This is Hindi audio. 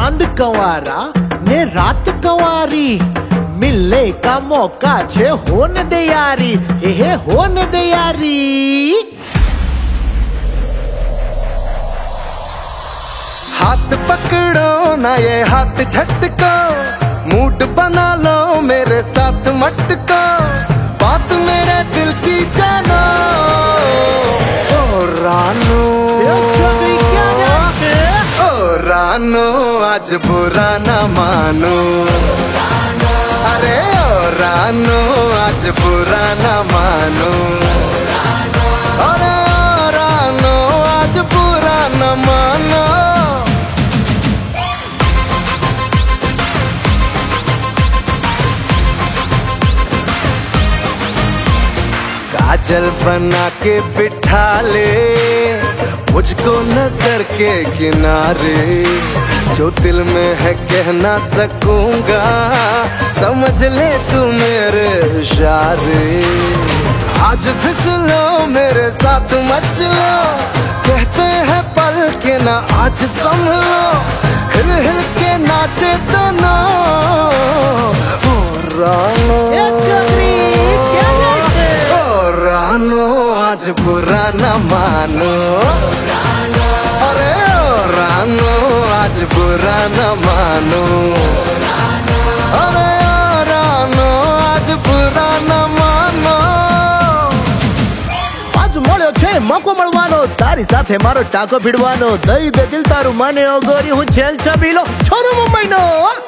चांद कंवारा ने रात कंवारी, मिलने का मौका छे होने दे यारी, हे होने दे यारी। हाथ पकड़ो ना ये हाथ झटको, मूड बना लो मेरे साथ मटको, बात मेरे दिल की जानो ओ रानो, ओ रानो आज बुरा ना मानो, अरे ओ रानो आज बुरा ना मानो, अरे ओ रानो आज बुरा ना मानो। काजल बना के बिठा ले मुझको नजर के किनारे, जो दिल में है कह ना सकूंगा, समझ ले तू मेरे इशारे। आज फिसलो मेरे साथ मचलो, कहते हैं पल के ना आज संभलो, हिल हिल के नाचे दोनों ओ रानो, रानो आज बुरा न मानो, अरे ओ रानो आज बुरा न मानो, अरे ओ रानो आज बुरा न मानो। आज મળ્યો છે મોકો મળવાનો, તારી સાથે મારો ટાકો ભીડવાનો, દઈ દે દિલ તારું માને ઓ ગોરી, હું જેલ છબીલો છોરો મુંબઈનો।